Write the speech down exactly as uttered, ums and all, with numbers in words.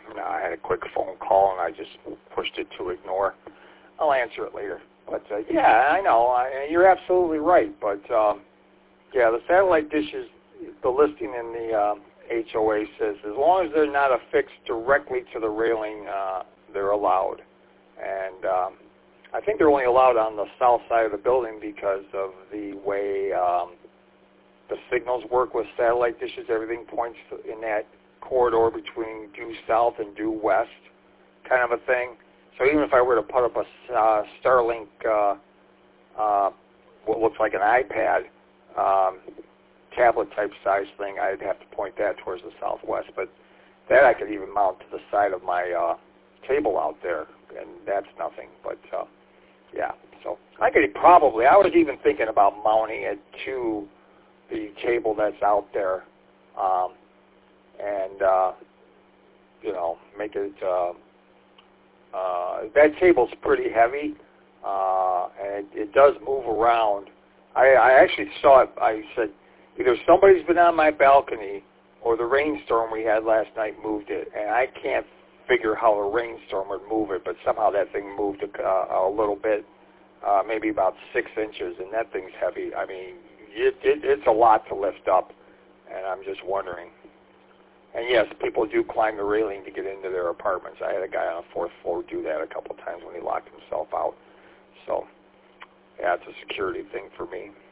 No, I had a quick phone call, and I just pushed it to ignore. I'll answer it later. But, uh, yeah, I know. I, you're absolutely right. But, um, yeah, the satellite dishes, the listing in the um, H O A says as long as they're not affixed directly to the railing, uh, they're allowed. And um, I think they're only allowed on the south side of the building because of the way um, the signals work with satellite dishes. Everything points to, in that corridor between due south and due west kind of a thing. So even if I were to put up a uh, Starlink, uh, uh, what looks like an iPad, um, tablet-type size thing, I'd have to point that towards the southwest. But that I could even mount to the side of my uh, table out there, and that's nothing. But, uh, yeah, so I could probably, I was even thinking about mounting it to the table that's out there, um, and, uh, you know, make it, uh, uh, that table's pretty heavy, uh, and it, it does move around. I, I actually saw it, I said, either somebody's been on my balcony or the rainstorm we had last night moved it, and I can't figure how a rainstorm would move it, but somehow that thing moved a, uh, a little bit, uh, maybe about six inches, and that thing's heavy. I mean, it, it, it's a lot to lift up, and I'm just wondering. And yes, people do climb the railing to get into their apartments. I had a guy on the fourth floor do that a couple of times when he locked himself out. So, yeah, it's a security thing for me.